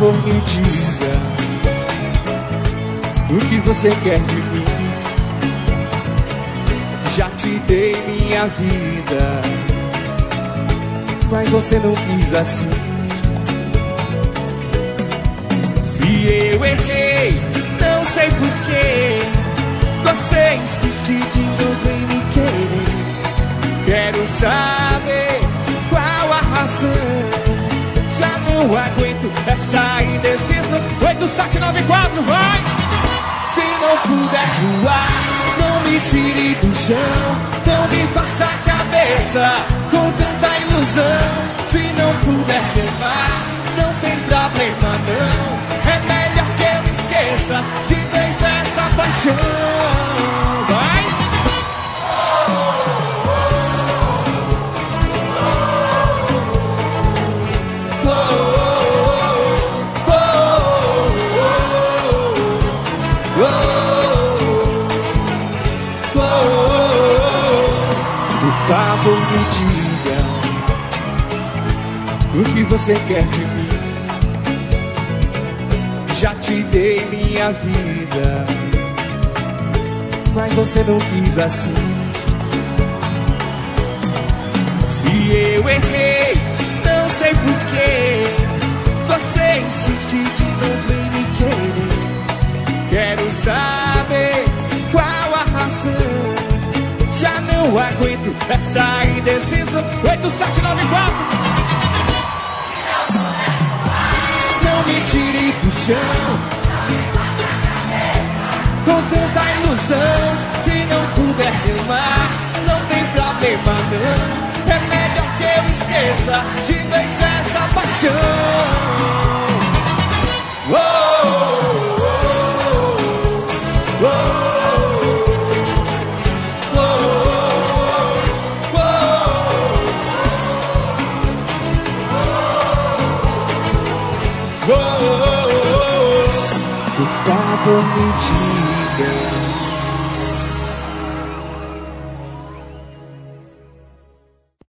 favor, me diga o que você quer de mim. Já te dei minha vida, mas você não quis assim. Se eu errei, não sei porquê, você insiste de novo em me querer. Quero saber qual a razão. Já não aguento essa indecisão. 8794, vai! Se não puder voar, não me tire do chão. Não me faça a cabeça com tanta ilusão. Se não puder levar, não tem problema não. É melhor que eu esqueça de vez essa paixão. Vai! Por favor, me diga o que você quer de mim. Já te dei minha vida, mas você não quis assim. Se eu errei, não sei porquê, você insiste de novo em me querer. Quero saber qual a razão. Já não aguento essa indecisão. 8794. Não me tire do chão com tanta ilusão. Se não puder remar, não tem problema não. É melhor que eu esqueça de vez essa paixão. Oh, oh, oh, oh. Por favor, me diga